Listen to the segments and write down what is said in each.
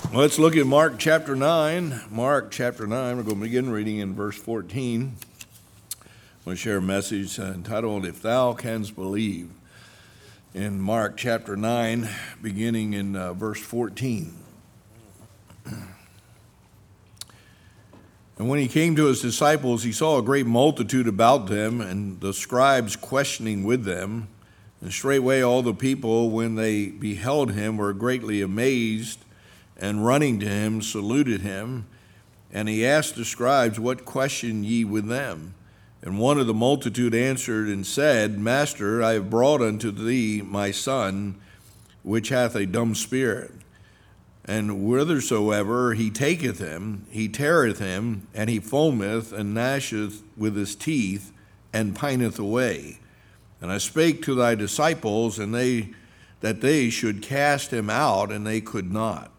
Let's look at Mark chapter 9. Mark chapter 9, we're going to begin reading in verse 14. I'm going to share a message entitled, If Thou Canst Believe, in Mark chapter 9, beginning in verse 14. And when he came to his disciples, he saw a great multitude about them, and the scribes questioning with them. And straightway all the people, when they beheld him, were greatly amazed, and running to him, saluted him. And he asked the scribes, What question ye with them? And one of the multitude answered and said, Master, I have brought unto thee my son, which hath a dumb spirit. And whithersoever he taketh him, he teareth him, and he foameth and gnasheth with his teeth, and pineth away. And I spake to thy disciples, and that they should cast him out, and they could not.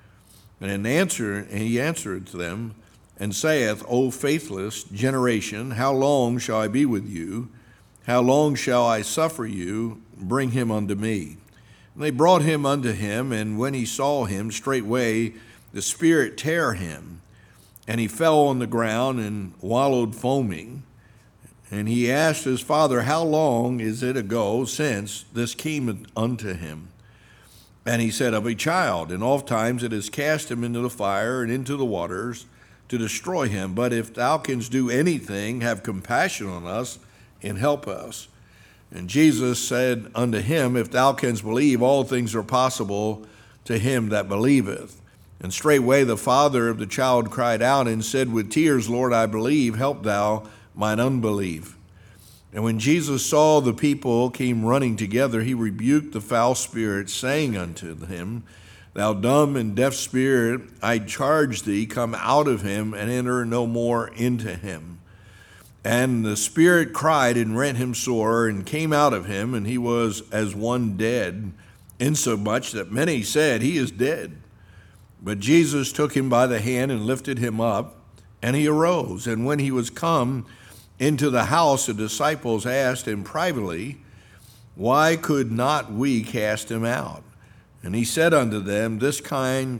And he answered them, and saith, O faithless generation, how long shall I be with you? How long shall I suffer you? Bring him unto me. And they brought him unto him, and when he saw him, straightway the spirit tare him, and he fell on the ground and wallowed foaming. And he asked his father, How long is it ago since this came unto him? And he said, Of a child, and oft times it has cast him into the fire and into the waters to destroy him. But if thou canst do anything, have compassion on us and help us. And Jesus said unto him, If thou canst believe, all things are possible to him that believeth. And straightway the father of the child cried out and said with tears, Lord, I believe, help thou mine unbelief. And when Jesus saw the people came running together, he rebuked the foul spirit, saying unto him, Thou dumb and deaf spirit, I charge thee, come out of him, and enter no more into him. And the spirit cried and rent him sore, and came out of him, and he was as one dead, insomuch that many said, He is dead. But Jesus took him by the hand and lifted him up, and he arose. And when he was come into the house, the disciples asked him privately, Why could not we cast him out? And he said unto them, This kind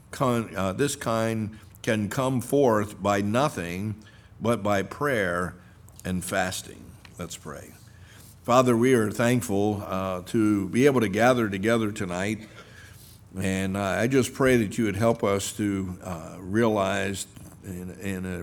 can come forth by nothing but by prayer and fasting. Let's pray. Father, we are thankful to be able to gather together tonight. And I just pray that you would help us to realize in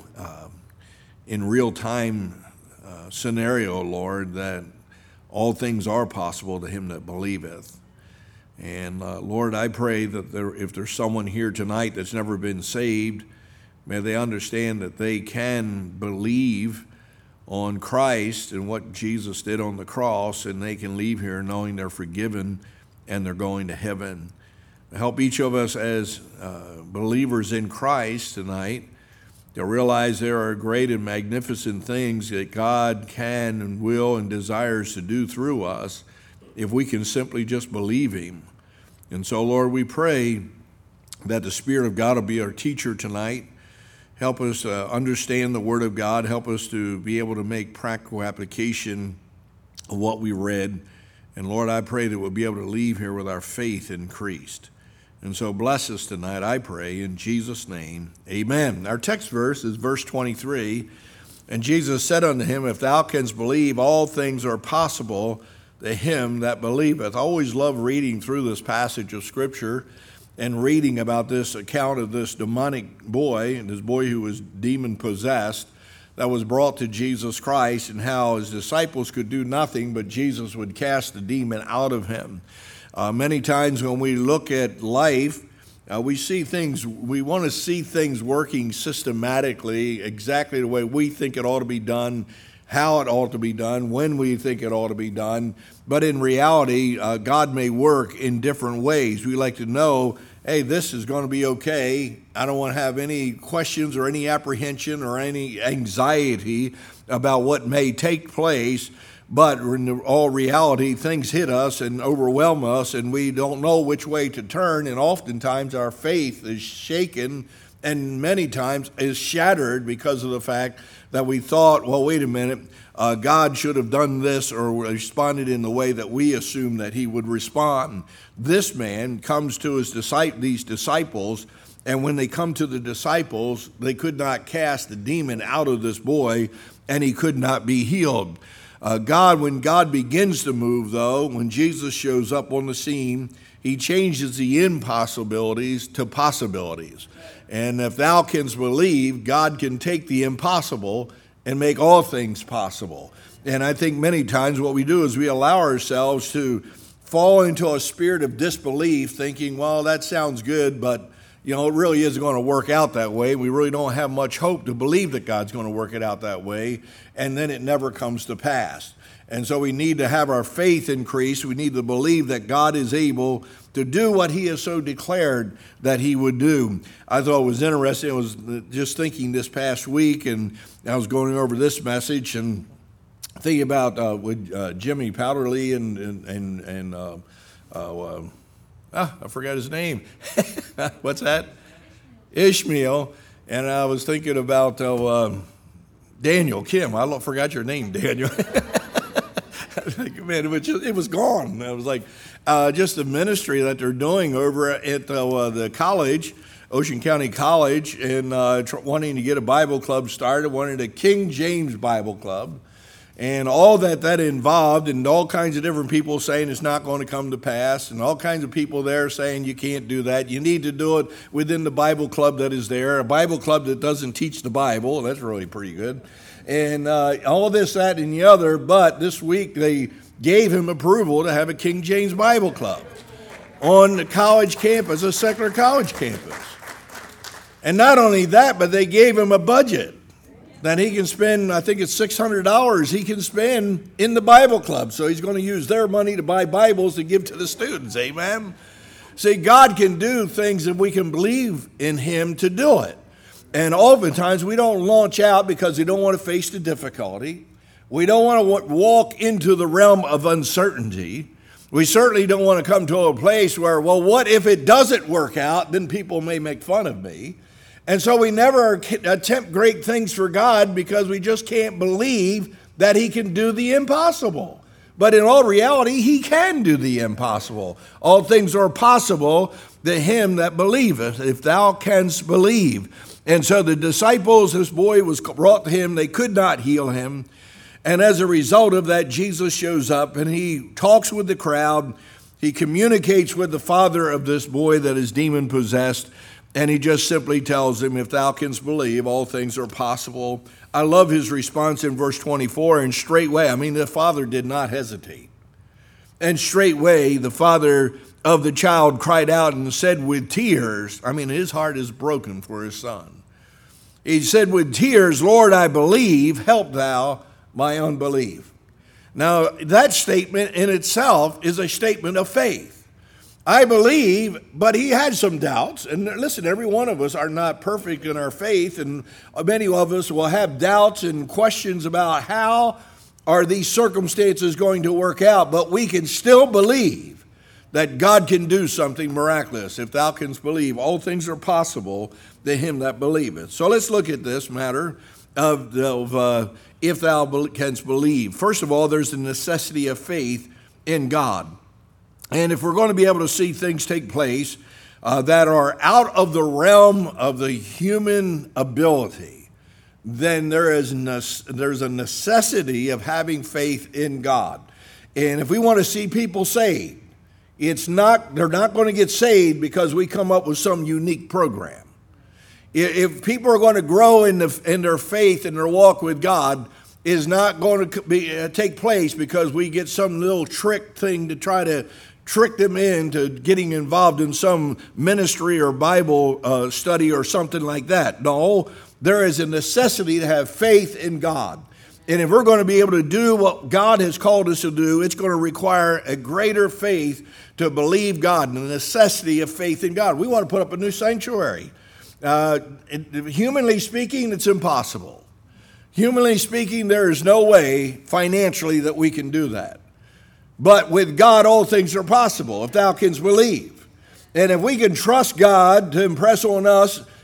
real time scenario, Lord, that all things are possible to him that believeth. And Lord, I pray that if there's someone here tonight that's never been saved, may they understand that they can believe on Christ and what Jesus did on the cross, and they can leave here knowing they're forgiven and they're going to heaven. Help each of us as believers in Christ tonight to realize there are great and magnificent things that God can and will and desires to do through us if we can simply just believe him. And so, Lord, we pray that the Spirit of God will be our teacher tonight. Help us understand the Word of God. Help us to be able to make practical application of what we read. And Lord, I pray that we'll be able to leave here with our faith increased. And so bless us tonight, I pray, in Jesus' name, amen. Our text verse is verse 23. And Jesus said unto him, If thou canst believe, all things are possible to him that believeth. I always love reading through this passage of Scripture and reading about this account of this demonic boy, and this boy who was demon-possessed, that was brought to Jesus Christ, and how his disciples could do nothing, but Jesus would cast the demon out of him. Many times when we look at life, we want to see things working systematically, exactly the way we think it ought to be done, how it ought to be done, when we think it ought to be done. But in reality, God may work in different ways. We like to know, hey, this is going to be okay. I don't want to have any questions or any apprehension or any anxiety about what may take place. But in all reality, things hit us and overwhelm us, and we don't know which way to turn, and oftentimes our faith is shaken and many times is shattered because of the fact that we thought, well, wait a minute, God should have done this or responded in the way that we assume that he would respond. This man comes to these disciples, and when they come to the disciples, they could not cast the demon out of this boy, and he could not be healed. When God begins to move, though, when Jesus shows up on the scene, he changes the impossibilities to possibilities. And if thou canst believe, God can take the impossible and make all things possible. And I think many times what we do is we allow ourselves to fall into a spirit of disbelief, thinking, well, that sounds good, but it really isn't going to work out that way. We really don't have much hope to believe that God's going to work it out that way, and then it never comes to pass. And so we need to have our faith increase. We need to believe that God is able to do what he has so declared that he would do. I thought it was interesting. I was just thinking this past week, and I was going over this message and thinking about with Jimmy Powderly and I forgot his name. What's that? Ishmael. And I was thinking about Daniel Kim. I forgot your name, Daniel. Man, it was gone. I was like, just the ministry that they're doing over at the college, Ocean County College, and wanting to get a Bible club started, wanted a King James Bible Club. And all that involved, and all kinds of different people saying it's not going to come to pass, and all kinds of people there saying you can't do that. You need to do it within the Bible club that is there, a Bible club that doesn't teach the Bible. That's really pretty good. And all this, that, and the other. But this week they gave him approval to have a King James Bible Club on the college campus, a secular college campus. And not only that, but they gave him a budget that he can spend, I think it's $600 he can spend in the Bible club. So he's going to use their money to buy Bibles to give to the students. Amen? See, God can do things if we can believe in him to do it. And oftentimes we don't launch out because we don't want to face the difficulty. We don't want to walk into the realm of uncertainty. We certainly don't want to come to a place where, well, what if it doesn't work out? Then people may make fun of me. And so we never attempt great things for God because we just can't believe that he can do the impossible. But in all reality, he can do the impossible. All things are possible to him that believeth, if thou canst believe. And so the disciples, this boy was brought to him. They could not heal him. And as a result of that, Jesus shows up and he talks with the crowd. He communicates with the father of this boy that is demon possessed. And he just simply tells him, if thou canst believe, all things are possible. I love his response in verse 24. And straightway, the father did not hesitate. And straightway, the father of the child cried out and said with tears, his heart is broken for his son. He said with tears, Lord, I believe, help thou my unbelief. Now, that statement in itself is a statement of faith. I believe, but he had some doubts. And listen, every one of us are not perfect in our faith, and many of us will have doubts and questions about how are these circumstances going to work out, but we can still believe that God can do something miraculous. If thou canst believe, all things are possible to him that believeth. So let's look at this matter of if thou canst believe. First of all, there's the necessity of faith in God. And if we're going to be able to see things take place that are out of the realm of the human ability, then there's a necessity of having faith in God. And if we want to see people saved, they're not going to get saved because we come up with some unique program. If people are going to grow in their faith and their walk with God, is not going to take place because we get some little trick thing to try to trick them into getting involved in some ministry or Bible study or something like that. No, there is a necessity to have faith in God. And if we're going to be able to do what God has called us to do, it's going to require a greater faith to believe God and the necessity of faith in God. We want to put up a new sanctuary. Humanly speaking, it's impossible. Humanly speaking, there is no way financially that we can do that. But with God, all things are possible, if thou canst believe. And if we can trust God to impress on us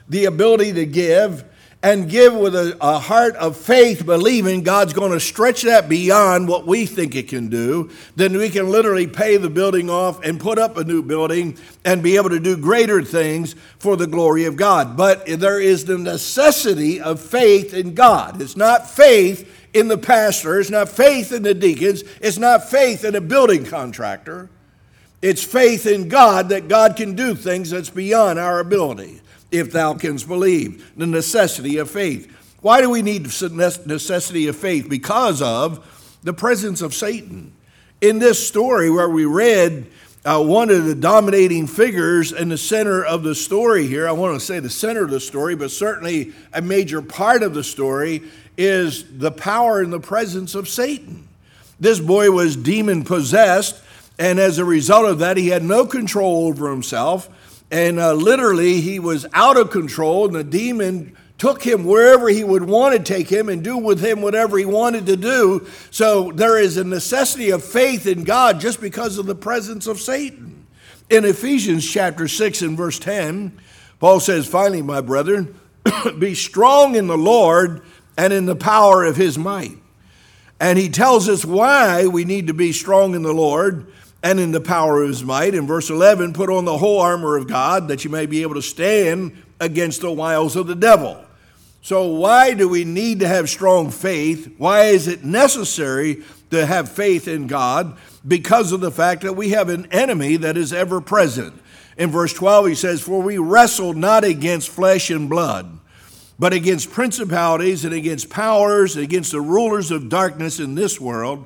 the ability to give, and give with a heart of faith, believing God's going to stretch that beyond what we think it can do, then we can literally pay the building off and put up a new building and be able to do greater things for the glory of God. But there is the necessity of faith in God. It's not faith in the pastor. It's not faith in the deacons. It's not faith in a building contractor. It's faith in God that God can do things that's beyond our ability. If thou canst believe, the necessity of faith. Why do we need necessity of faith? Because of the presence of Satan. In this story where we read one of the dominating figures in the center of the story here, I want to say the center of the story, but certainly a major part of the story is the power and the presence of Satan. This boy was demon possessed, and as a result of that, he had no control over himself. And literally, he was out of control, and the demon took him wherever he would want to take him and do with him whatever he wanted to do. So there is a necessity of faith in God just because of the presence of Satan. In Ephesians chapter 6 and verse 10, Paul says, finally, my brethren, be strong in the Lord and in the power of his might. And he tells us why we need to be strong in the Lord and in the power of his might. In verse 11, put on the whole armor of God that you may be able to stand against the wiles of the devil. So why do we need to have strong faith? Why is it necessary to have faith in God? Because of the fact that we have an enemy that is ever present. In verse 12, he says, for we wrestle not against flesh and blood, but against principalities and against powers, and against the rulers of darkness in this world,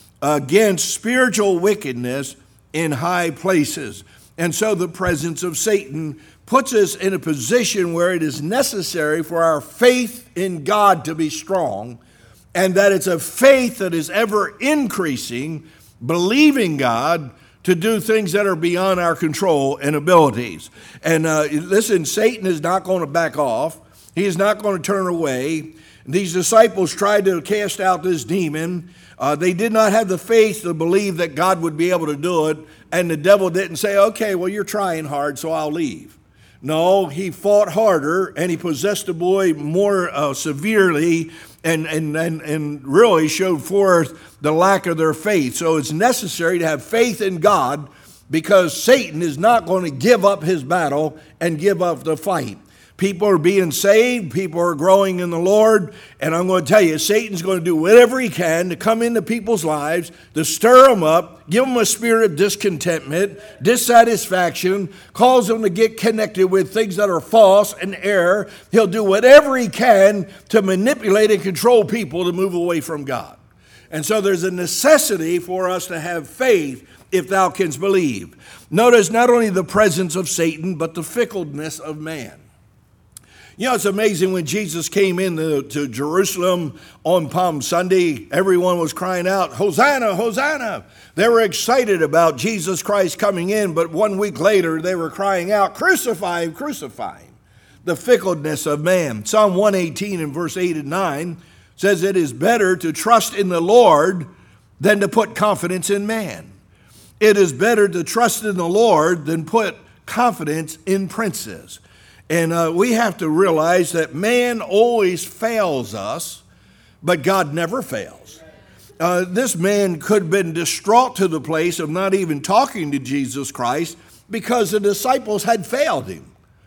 against spiritual wickedness in high places. And so the presence of Satan puts us in a position where it is necessary for our faith in God to be strong, and that it's a faith that is ever increasing, believing God to do things that are beyond our control and abilities. And listen, Satan is not going to back off. He is not going to turn away. These disciples tried to cast out this demon. They did not have the faith to believe that God would be able to do it, and the devil didn't say, okay, well, you're trying hard, so I'll leave. No, he fought harder, and he possessed the boy more severely and really showed forth the lack of their faith. So it's necessary to have faith in God, because Satan is not going to give up his battle and give up the fight. People are being saved. People are growing in the Lord. And I'm going to tell you, Satan's going to do whatever he can to come into people's lives, to stir them up, give them a spirit of discontentment, dissatisfaction, cause them to get connected with things that are false and error. He'll do whatever he can to manipulate and control people to move away from God. And so there's a necessity for us to have faith if thou canst believe. Notice not only the presence of Satan, but the fickleness of man. You know, it's amazing when Jesus came into Jerusalem on Palm Sunday, everyone was crying out, Hosanna, Hosanna. They were excited about Jesus Christ coming in, but 1 week later they were crying out, crucify him, crucify him. The fickleness of man. Psalm 118 and verse 8 and 9 says it is better to trust in the Lord than to put confidence in man. It is better to trust in the Lord than put confidence in princes. And we have to realize that man always fails us, but God never fails. This man could have been distraught to the place of not even talking to Jesus Christ because the disciples had failed him.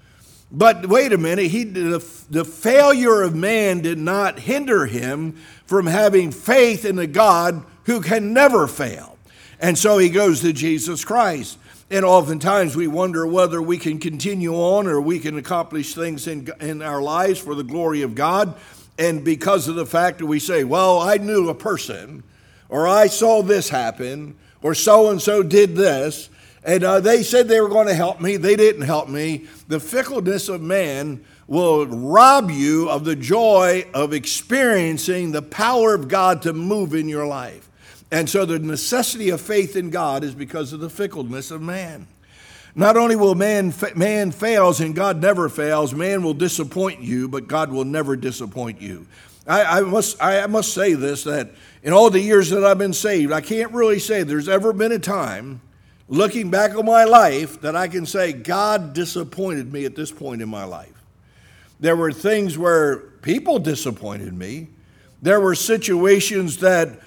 But wait a minute, the failure of man did not hinder him from having faith in the God who can never fail. And so he goes to Jesus Christ. And oftentimes we wonder whether we can continue on or we can accomplish things in our lives for the glory of God. And because of the fact that we say, well, I knew a person, or I saw this happen, or so-and-so did this, and they said they were going to help me, they didn't help me. The fickleness of man will rob you of the joy of experiencing the power of God to move in your life. And so the necessity of faith in God is because of the fickleness of man. Not only will man fails and God never fails, man will disappoint you, but God will never disappoint you. I must say this, that in all the years that I've been saved, I can't really say there's ever been a time, looking back on my life, that I can say God disappointed me at this point in my life. There were things where people disappointed me. There were situations that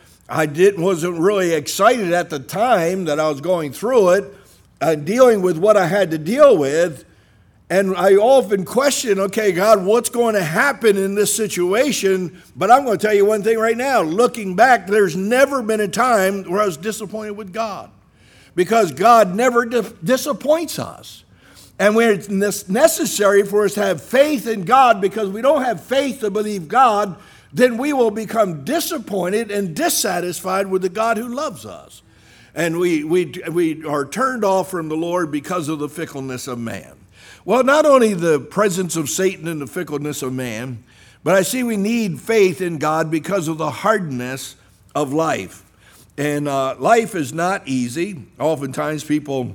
wasn't really excited at the time that I was going through it, dealing with what I had to deal with. And I often question, okay, God, what's going to happen in this situation? But I'm going to tell you one thing right now. Looking back, there's never been a time where I was disappointed with God, because God never disappoints us. And when it's necessary for us to have faith in God, because we don't have faith to believe God, then we will become disappointed and dissatisfied with the God who loves us. And we are turned off from the Lord because of the fickleness of man. Well, not only the presence of Satan and the fickleness of man, but I see we need faith in God because of the hardness of life. And life is not easy. Oftentimes people,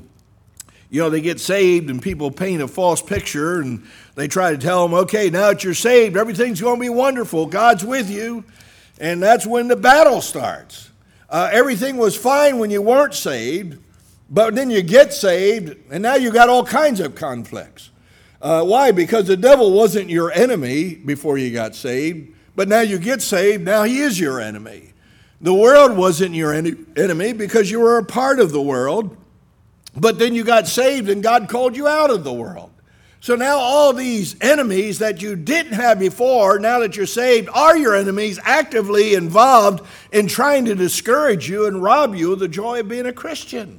they get saved and people paint a false picture and they try to tell them, okay, now that you're saved, everything's going to be wonderful. God's with you. And that's when the battle starts. Everything was fine when you weren't saved, but then you get saved and now you got all kinds of conflicts. Why? Because the devil wasn't your enemy before you got saved, but now you get saved, now he is your enemy. The world wasn't your enemy because you were a part of the world. But then you got saved and God called you out of the world. So now all these enemies that you didn't have before, now that you're saved, are your enemies, actively involved in trying to discourage you and rob you of the joy of being a Christian.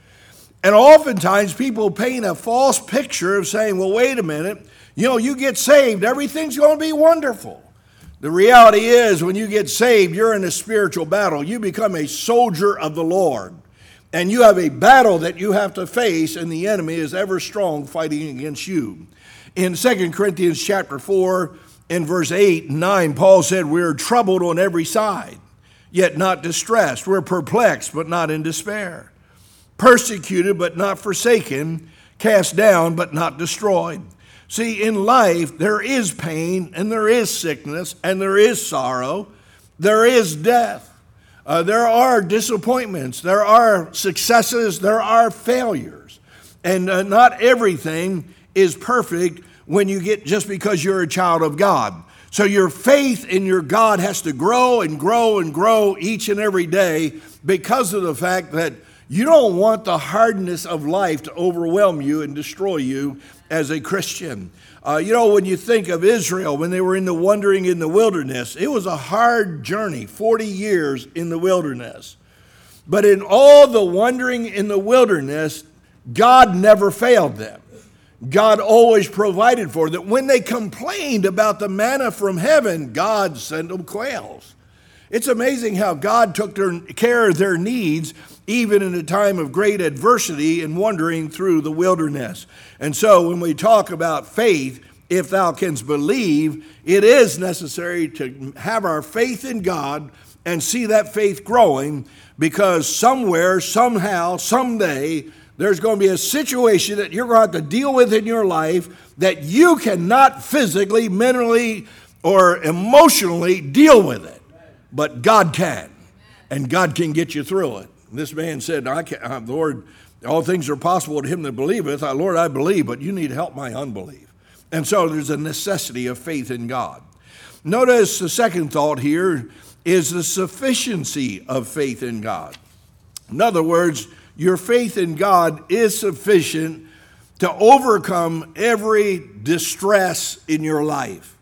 And oftentimes people paint a false picture of saying, well, wait a minute, you get saved, everything's going to be wonderful. The reality is, when you get saved, you're in a spiritual battle. You become a soldier of the Lord. And you have a battle that you have to face, and the enemy is ever strong fighting against you. In 2 Corinthians chapter 4, in verse 8 and 9, Paul said, we're troubled on every side, yet not distressed. We're perplexed, but not in despair. Persecuted, but not forsaken. Cast down, but not destroyed. See, in life, there is pain, and there is sickness, and there is sorrow. There is death. There are disappointments, there are successes, there are failures. And not everything is perfect just because you're a child of God. So your faith in your God has to grow and grow and grow each and every day, because of the fact that you don't want the hardness of life to overwhelm you and destroy you as a Christian. When you think of Israel, when they were wandering in the wilderness, it was a hard journey, 40 years in the wilderness. But in all the wandering in the wilderness, God never failed them. God always provided for them. When they complained about the manna from heaven, God sent them quails. It's amazing how God took care of their needs, even in a time of great adversity and wandering through the wilderness. And so when we talk about faith, if thou canst believe, it is necessary to have our faith in God and see that faith growing, because somewhere, somehow, someday, there's going to be a situation that you're going to have to deal with in your life that you cannot physically, mentally, or emotionally deal with it. But God can, and God can get you through it. This man said, Lord, all things are possible to him that believeth. Lord, I believe, but you need to help my unbelief. And so there's a necessity of faith in God. Notice the second thought here is the sufficiency of faith in God. In other words, your faith in God is sufficient to overcome every distress in your life.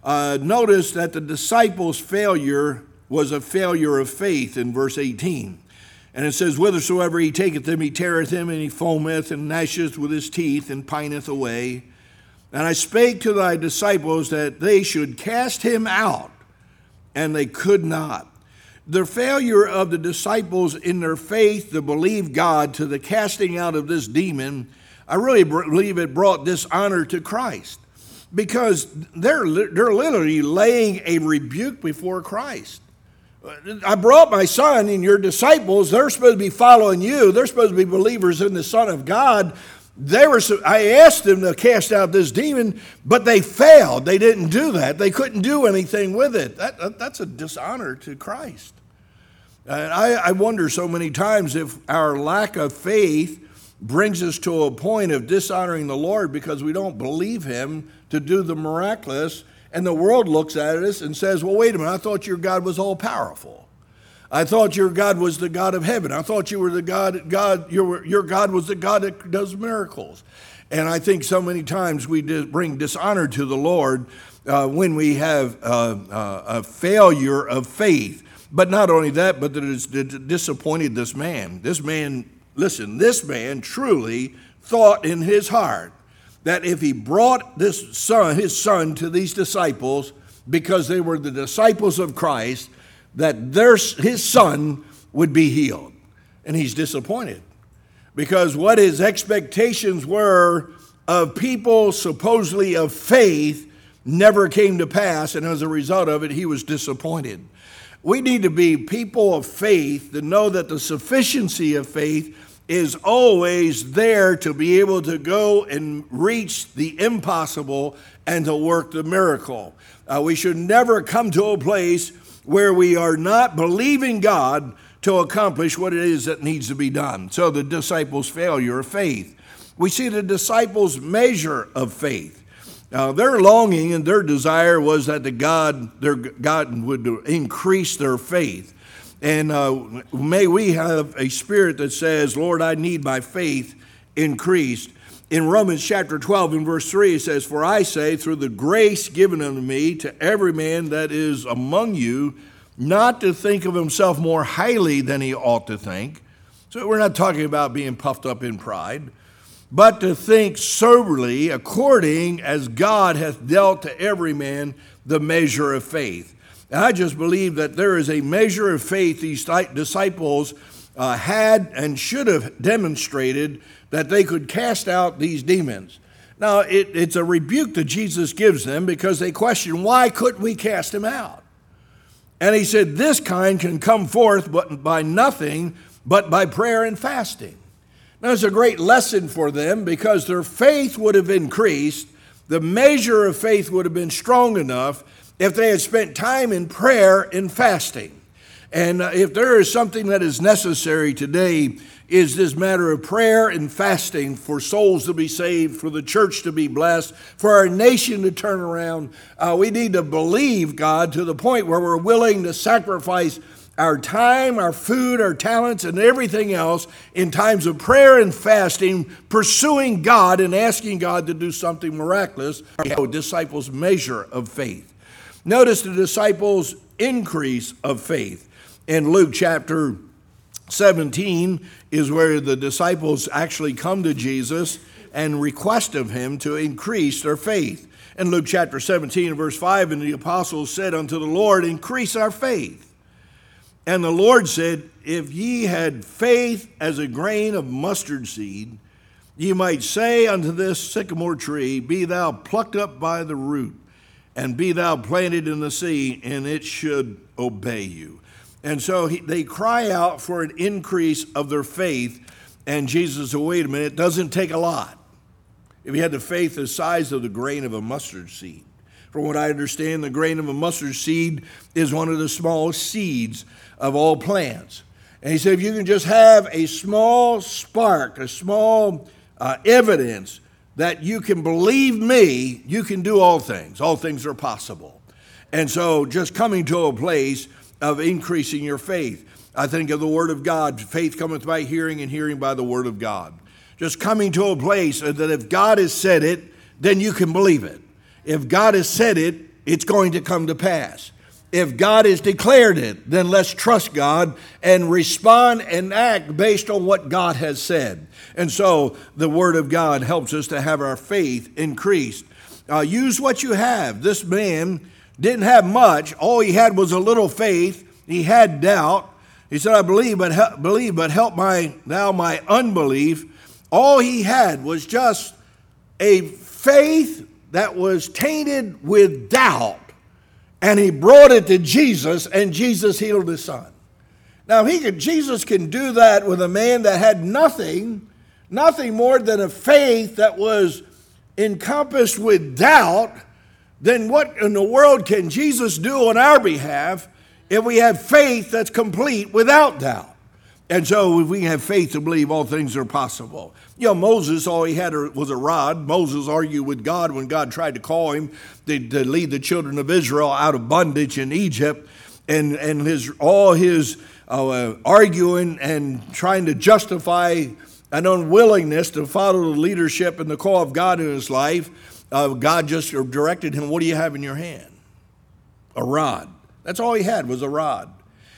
Notice that the disciples' failure was a failure of faith in verse 18. And it says, whithersoever he taketh them, he teareth him, and he foameth, and gnasheth with his teeth, and pineth away. And I spake to thy disciples that they should cast him out, and they could not. The failure of the disciples in their faith to believe God to the casting out of this demon, I really believe it brought dishonor to Christ, because they're literally laying a rebuke before Christ. I brought my son and your disciples. They're supposed to be following you. They're supposed to be believers in the Son of God. I asked them to cast out this demon, but they failed. They didn't do that. They couldn't do anything with it. That's a dishonor to Christ. And I wonder so many times if our lack of faith brings us to a point of dishonoring the Lord because we don't believe him to do the miraculous. And the world looks at us and says, well, wait a minute, I thought your God was all powerful. I thought your God was the God of heaven. I thought you were the your God was the God that does miracles. And I think so many times we bring dishonor to the Lord when we have a failure of faith. But not only that, but that it's disappointed this man. This man truly thought in his heart that if he brought his son to these disciples, because they were the disciples of Christ, that his son would be healed. And he's disappointed because what his expectations were of people supposedly of faith never came to pass, and as a result of it, he was disappointed. We need to be people of faith to know that the sufficiency of faith is always there to be able to go and reach the impossible and to work the miracle. We should never come to a place where we are not believing God to accomplish what it is that needs to be done. So the disciples' failure of faith. We see the disciples' measure of faith. Their longing and their desire was that their God would increase their faith. And may we have a spirit that says, Lord, I need my faith increased. In Romans chapter 12 and verse 3, it says, for I say, through the grace given unto me, to every man that is among you, not to think of himself more highly than he ought to think. So we're not talking about being puffed up in pride, but to think soberly, according as God hath dealt to every man the measure of faith. And I just believe that there is a measure of faith these disciples had and should have demonstrated that they could cast out these demons. Now, it's a rebuke that Jesus gives them because they question, why couldn't we cast him out? And he said, this kind can come forth but by nothing but by prayer and fasting. Now, it's a great lesson for them because their faith would have increased. The measure of faith would have been strong enough if they had spent time in prayer and fasting. And if there is something that is necessary today, is this matter of prayer and fasting for souls to be saved, for the church to be blessed, for our nation to turn around. We need to believe God to the point where we're willing to sacrifice our time, our food, our talents, and everything else in times of prayer and fasting, pursuing God and asking God to do something miraculous. The disciples' measure of faith. Notice the disciples' increase of faith. In Luke chapter 17 is where the disciples actually come to Jesus and request of him to increase their faith. In Luke chapter 17 verse 5, and the apostles said unto the Lord, increase our faith. And the Lord said, if ye had faith as a grain of mustard seed, ye might say unto this sycamore tree, be thou plucked up by the root, and be thou planted in the sea, and it should obey you. And so they cry out for an increase of their faith, and Jesus said, wait a minute, it doesn't take a lot. If you had the faith the size of the grain of a mustard seed. From what I understand, the grain of a mustard seed is one of the smallest seeds of all plants. And he said, if you can just have a small spark, a small evidence that you can believe me, you can do all things. All things are possible. And so just coming to a place of increasing your faith. I think of the Word of God. Faith cometh by hearing, and hearing by the Word of God. Just coming to a place that if God has said it, then you can believe it. If God has said it, it's going to come to pass. If God has declared it, then let's trust God and respond and act based on what God has said. And so the Word of God helps us to have our faith increased. Use what you have. This man didn't have much. All he had was a little faith. He had doubt. He said, I believe, but help my unbelief. All he had was just a faith that was tainted with doubt. And he brought it to Jesus, and Jesus healed his son. Now, Jesus can do that with a man that had nothing more than a faith that was encompassed with doubt. Then what in the world can Jesus do on our behalf if we have faith that's complete without doubt? And so if we have faith to believe, all things are possible. You know, Moses, all he had was a rod. Moses argued with God when God tried to call him to lead the children of Israel out of bondage in Egypt. And all his arguing and trying to justify an unwillingness to follow the leadership and the call of God in his life, God just directed him, what do you have in your hand? A rod. That's all he had was a rod.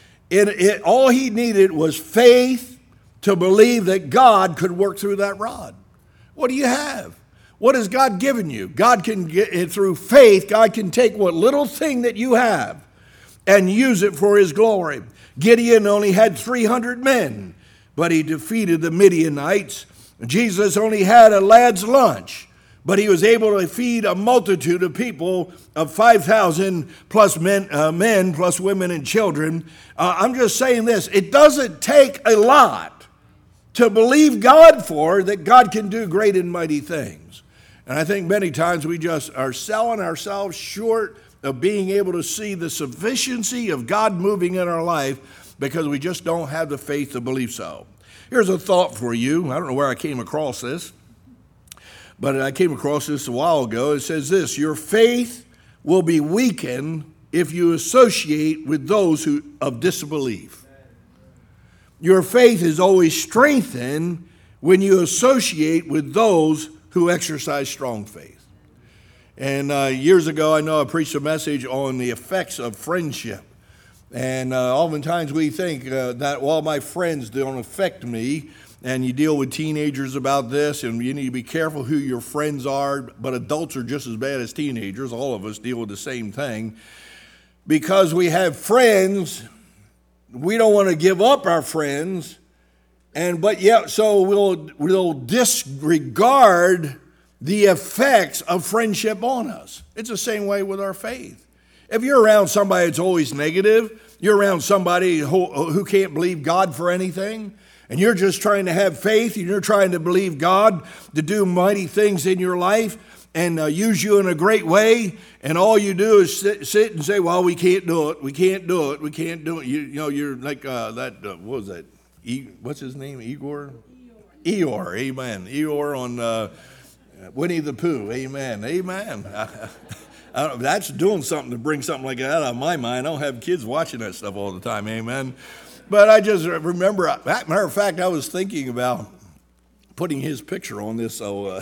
All he needed was faith to believe that God could work through that rod. What do you have? What has God given you? God can get it through faith. God can take what little thing that you have and use it for his glory. Gideon only had 300 men, but he defeated the Midianites. Jesus only had a lad's lunch, but he was able to feed a multitude of people of 5,000 plus men plus women and children. I'm just saying this. It doesn't take a lot to believe God for that God can do great and mighty things. And I think many times we just are selling ourselves short of being able to see the sufficiency of God moving in our life because we just don't have the faith to believe so. Here's a thought for you. I don't know where I came across this, but I came across this a while ago. It says this: your faith will be weakened if you associate with those who of disbelief. Your faith is always strengthened when you associate with those who exercise strong faith. And years ago, I know I preached a message on the effects of friendship. And oftentimes we think that, well, my friends don't affect me. And you deal with teenagers about this, and you need to be careful who your friends are. But adults are just as bad as teenagers. All of us deal with the same thing. Because we have friends, we don't want to give up our friends. So we'll disregard the effects of friendship on us. It's the same way with our faith. If you're around somebody that's always negative, you're around somebody who can't believe God for anything, and you're just trying to have faith, and you're trying to believe God to do mighty things in your life and use you in a great way, and all you do is sit and say, well, we can't do it, we can't do it, we can't do it. You know, you're like what was that? What's his name? Eeyore, amen. Eeyore on Winnie the Pooh, amen, amen. That's doing something to bring something like that out of my mind. I don't have kids watching that stuff all the time, amen. But I just remember, matter of fact, I was thinking about putting his picture on this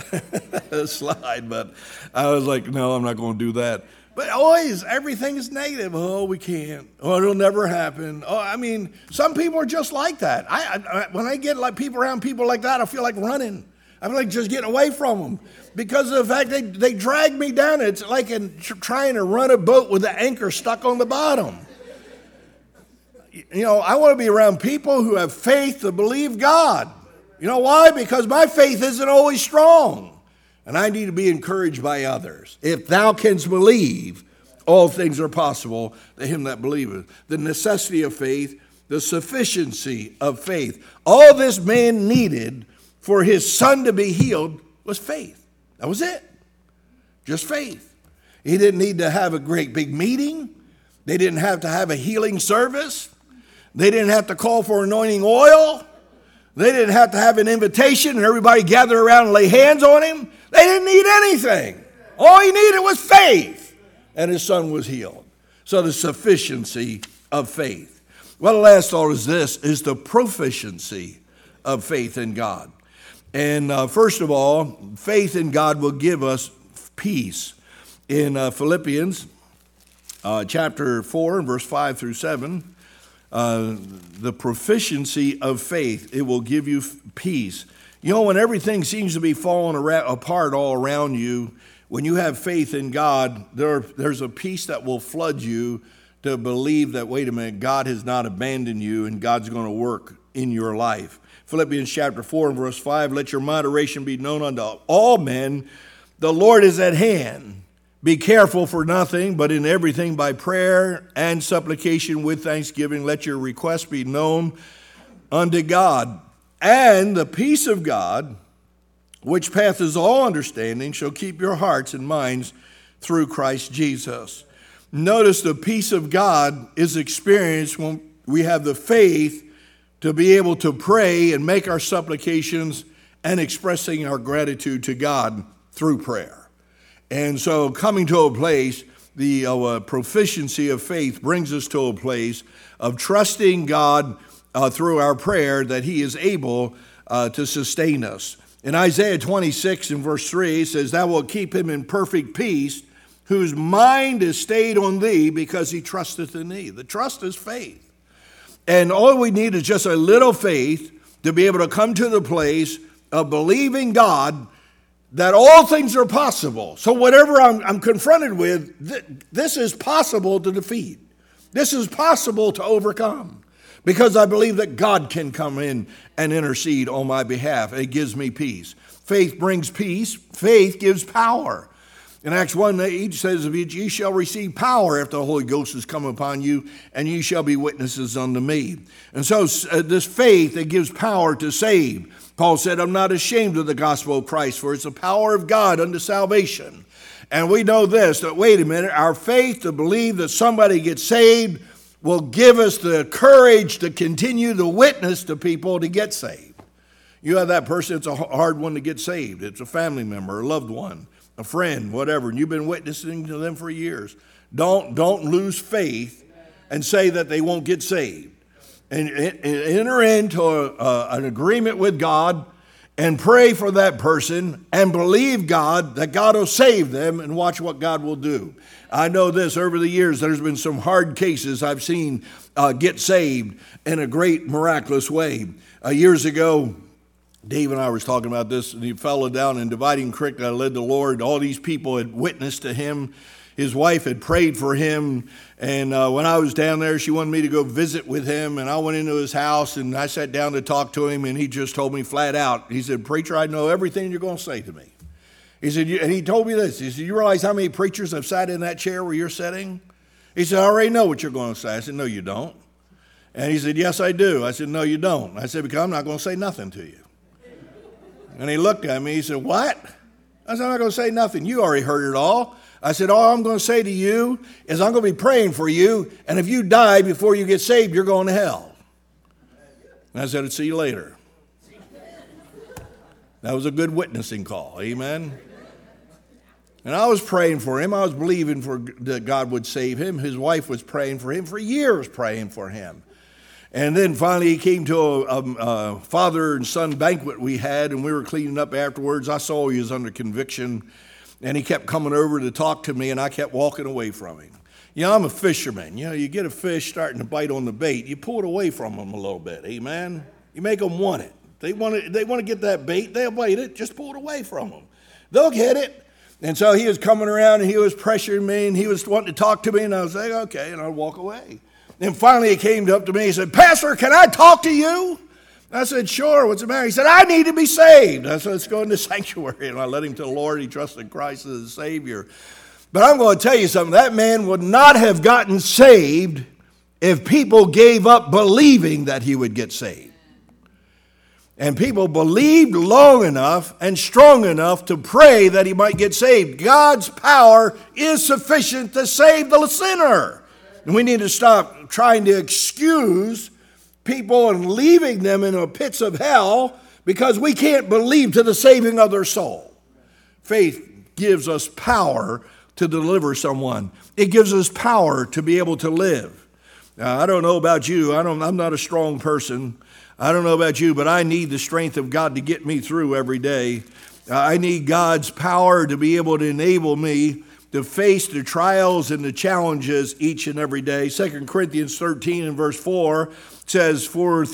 slide, but I was like, no, I'm not going to do that. But always, everything is negative. Oh, we can't. Oh, it'll never happen. Oh, I mean, some people are just like that. When I get like people around people like that, I feel like running. I feel like just getting away from them because of the fact they drag me down. It's like trying to run a boat with the anchor stuck on the bottom. You know, I want to be around people who have faith to believe God. You know why? Because my faith isn't always strong. And I need to be encouraged by others. If thou canst believe, all things are possible to him that believeth. The necessity of faith, the sufficiency of faith. All this man needed for his son to be healed was faith. That was it. Just faith. He didn't need to have a great big meeting. They didn't have to have a healing service. They didn't have to call for anointing oil. They didn't have to have an invitation and everybody gather around and lay hands on him. They didn't need anything. All he needed was faith. And his son was healed. So the sufficiency of faith. Well, the last thought is this, is the proficiency of faith in God. And first of all, faith in God will give us peace. In Philippians chapter 4 and verse 5 through 7, the proficiency of faith, it will give you peace. You know, when everything seems to be falling apart all around you, when you have faith in God, there's a peace that will flood you to believe that, wait a minute, God has not abandoned you and God's going to work in your life. Philippians chapter 4 and verse 5, let your moderation be known unto all men. The Lord is at hand. Be careful for nothing, but in everything by prayer and supplication with thanksgiving, let your requests be known unto God. And the peace of God, which passeth all understanding, shall keep your hearts and minds through Christ Jesus. Notice the peace of God is experienced when we have the faith to be able to pray and make our supplications and expressing our gratitude to God through prayer. And so coming to a place, the proficiency of faith brings us to a place of trusting God through our prayer that he is able to sustain us. In Isaiah 26 and verse 3, it says, "Thou wilt keep him in perfect peace, whose mind is stayed on thee, because he trusteth in thee." The trust is faith. And all we need is just a little faith to be able to come to the place of believing God that all things are possible. So whatever I'm confronted with, this is possible to defeat. This is possible to overcome. Because I believe that God can come in and intercede on my behalf. It gives me peace. Faith brings peace. Faith gives power. In Acts 1:8 says, "Ye shall receive power after the Holy Ghost has come upon you, and ye shall be witnesses unto me." And so this faith that gives power to save. Paul said, "I'm not ashamed of the gospel of Christ, for it's the power of God unto salvation." And we know this, that wait a minute, our faith to believe that somebody gets saved will give us the courage to continue to witness to people to get saved. You have that person, it's a hard one to get saved. It's a family member, a loved one, a friend, whatever, and you've been witnessing to them for years. Don't lose faith and say that they won't get saved. And enter into an agreement with God and pray for that person and believe God that God will save them, and watch what God will do. I know this, over the years, there's been some hard cases I've seen get saved in a great miraculous way. Years ago, Dave and I was talking about this, and he fell down in Dividing Creek that I led the Lord. All these people had witnessed to him. His wife had prayed for him, and when I was down there, she wanted me to go visit with him, and I went into his house, and I sat down to talk to him, and he just told me flat out, he said, "Preacher, I know everything you're going to say to me." He said, and he told me this, he said, "You realize how many preachers have sat in that chair where you're sitting?" He said, "I already know what you're going to say." I said, "No, you don't." And he said, "Yes, I do." I said, "No, you don't." I said, "Because I'm not going to say nothing to you." And he looked at me, he said, "What?" I said, "I'm not going to say nothing. You already heard it all." I said, "All I'm going to say to you is I'm going to be praying for you, and if you die before you get saved, you're going to hell." And I said, "I'd see you later." That was a good witnessing call, amen? And I was praying for him. I was believing that God would save him. His wife was praying for him for years, praying for him. And then finally he came to a father and son banquet we had, and we were cleaning up afterwards. I saw he was under conviction, and he kept coming over to talk to me, and I kept walking away from him. You know, I'm a fisherman. You know, you get a fish starting to bite on the bait, you pull it away from them a little bit, amen? You make them want it. They want to get that bait, they'll bite it, just pull it away from them. They'll get it. And so he was coming around, and he was pressuring me, and he was wanting to talk to me, and I was like, okay, and I'd walk away. Then finally he came up to me, he said, "Pastor, can I talk to you?" I said, "Sure, what's the matter?" He said, "I need to be saved." I said, "Let's go in the sanctuary." And I led him to the Lord. He trusted Christ as his Savior. But I'm going to tell you something. That man would not have gotten saved if people gave up believing that he would get saved. And people believed long enough and strong enough to pray that he might get saved. God's power is sufficient to save the sinner. And we need to stop trying to excuse people and leaving them in the pits of hell because we can't believe to the saving of their soul. Faith gives us power to deliver someone. It gives us power to be able to live. Now, I don't know about you. I'm not a strong person. I don't know about you, but I need the strength of God to get me through every day. I need God's power to be able to enable me to face the trials and the challenges each and every day. 2 Corinthians 13 and verse 4 says, For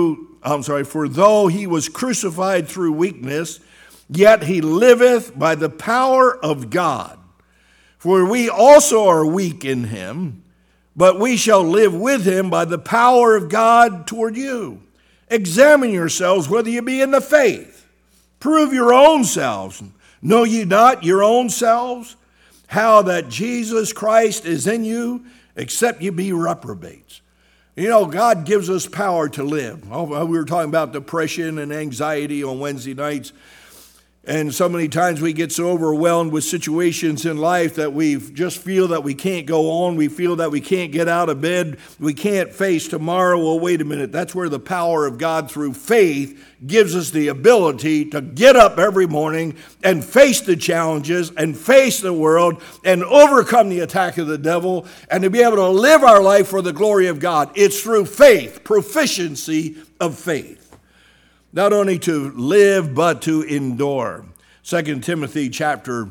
though he was crucified through weakness, yet he liveth by the power of God. For we also are weak in him, but we shall live with him by the power of God toward you. Examine yourselves whether you be in the faith. Prove your own selves. Know ye not your own selves how that Jesus Christ is in you, except you be reprobates. You know, God gives us power to live. We were talking about depression and anxiety on Wednesday nights. And so many times we get so overwhelmed with situations in life that we just feel that we can't go on. We feel that we can't get out of bed. We can't face tomorrow. Well, wait a minute. That's where the power of God through faith gives us the ability to get up every morning and face the challenges and face the world and overcome the attack of the devil and to be able to live our life for the glory of God. It's through faith, proficiency of faith. Not only to live, but to endure. 2 Timothy chapter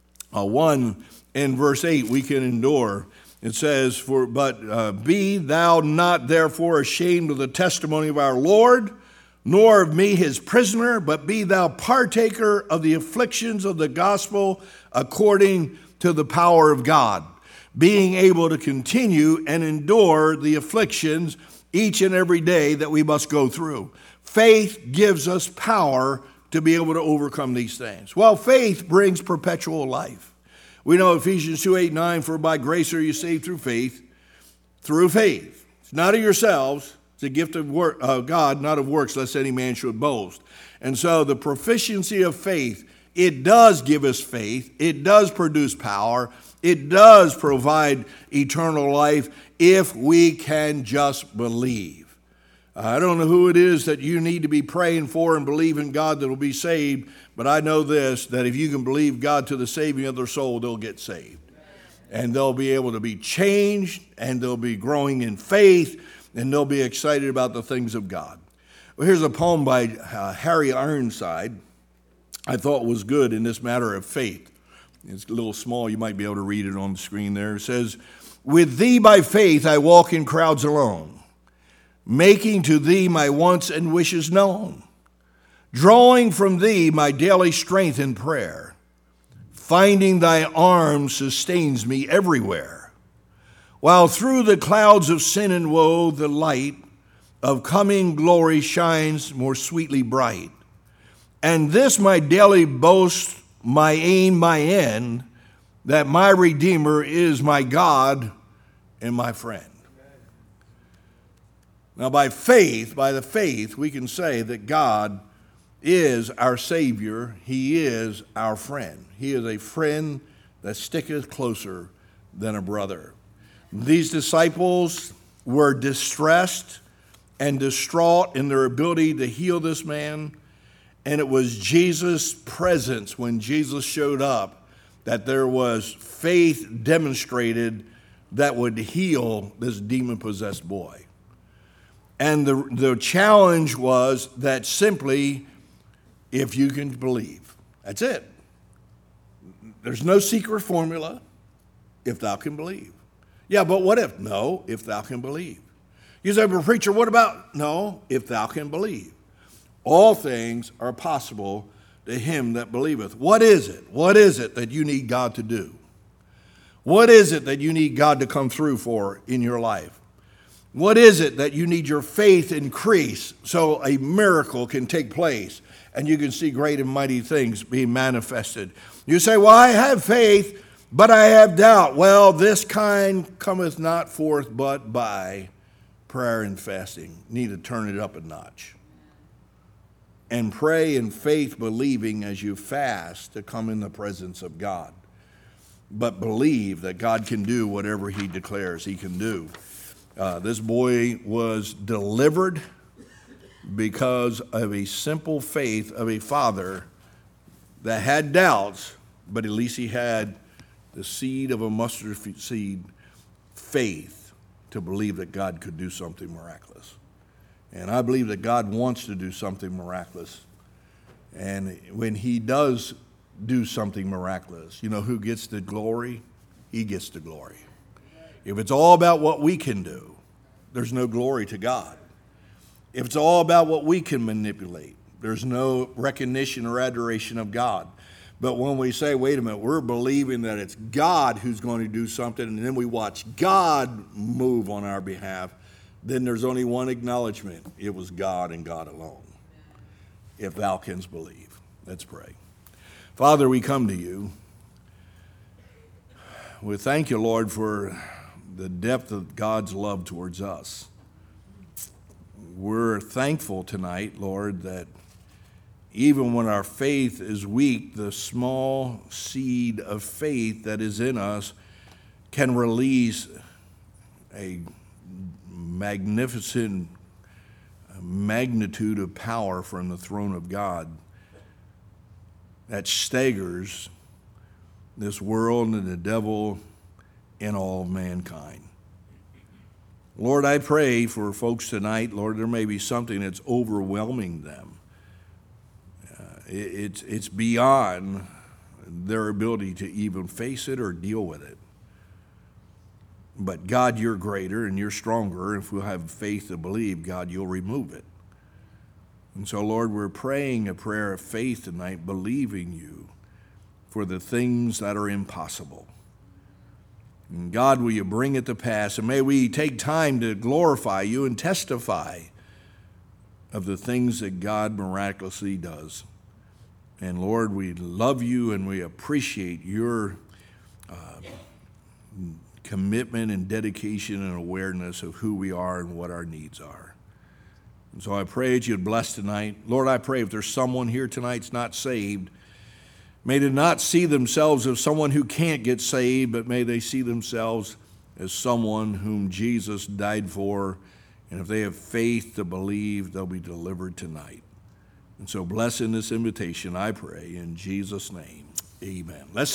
1 and verse 8, we can endure. It says, be thou not therefore ashamed of the testimony of our Lord, nor of me his prisoner, but be thou partaker of the afflictions of the gospel according to the power of God, being able to continue and endure the afflictions each and every day that we must go through. Faith gives us power to be able to overcome these things. Well, faith brings perpetual life. We know Ephesians 2:8-9, for by grace are you saved through faith. Through faith. It's not of yourselves. It's a gift of God, not of works, lest any man should boast. And so the proficiency of faith, it does give us faith. It does produce power. It does provide eternal life if we can just believe. I don't know who it is that you need to be praying for and believe in God that will be saved, but I know this, that if you can believe God to the saving of their soul, they'll get saved. And they'll be able to be changed, and they'll be growing in faith, and they'll be excited about the things of God. Well, here's a poem by Harry Ironside I thought was good in this matter of faith. It's a little small. You might be able to read it on the screen there. It says, with thee by faith I walk in crowds alone, making to thee my wants and wishes known, drawing from thee my daily strength in prayer, finding thy arms sustains me everywhere, while through the clouds of sin and woe the light of coming glory shines more sweetly bright. And this my daily boast, my aim, my end, that my Redeemer is my God and my friend. Now, by the faith, we can say that God is our Savior. He is our friend. He is a friend that sticketh closer than a brother. These disciples were distressed and distraught in their ability to heal this man, and it was Jesus' presence when Jesus showed up that there was faith demonstrated that would heal this demon-possessed boy. And the challenge was that simply, if you can believe. That's it. There's no secret formula. If thou can believe. Yeah, but what if? No, if thou can believe. You say, but preacher, what about? No, if thou can believe. All things are possible to him that believeth. What is it? What is it that you need God to do? What is it that you need God to come through for in your life? What is it that you need your faith increase so a miracle can take place and you can see great and mighty things being manifested? You say, well, I have faith, but I have doubt. Well, this kind cometh not forth but by prayer and fasting. You need to turn it up a notch. And pray in faith, believing as you fast to come in the presence of God. But believe that God can do whatever he declares he can do. This boy was delivered because of a simple faith of a father that had doubts, but at least he had the seed of a mustard seed faith to believe that God could do something miraculous. And I believe that God wants to do something miraculous. And when he does do something miraculous, you know who gets the glory? He gets the glory. If it's all about what we can do, there's no glory to God. If it's all about what we can manipulate, there's no recognition or adoration of God. But when we say, wait a minute, we're believing that it's God who's going to do something, and then we watch God move on our behalf, then there's only one acknowledgement. It was God and God alone. If thou canst believe. Let's pray. Father, we come to you. We thank you, Lord, for the depth of God's love towards us. We're thankful tonight, Lord, that even when our faith is weak, the small seed of faith that is in us can release a magnificent magnitude of power from the throne of God that staggers this world and the devil and all mankind. Lord, I pray for folks tonight, Lord, there may be something that's overwhelming them. It's beyond their ability to even face it or deal with it. But God, you're greater and you're stronger. If we'll have faith to believe, God, you'll remove it. And so, Lord, we're praying a prayer of faith tonight, believing you for the things that are impossible. And God, will you bring it to pass? And may we take time to glorify you and testify of the things that God miraculously does. And Lord, we love you and we appreciate your commitment and dedication and awareness of who we are and what our needs are. And so I pray that you'd bless tonight. Lord, I pray if there's someone here tonight that's not saved, may they not see themselves as someone who can't get saved, but may they see themselves as someone whom Jesus died for. And if they have faith to believe, they'll be delivered tonight. And so bless in this invitation, I pray, in Jesus' name, amen. Let's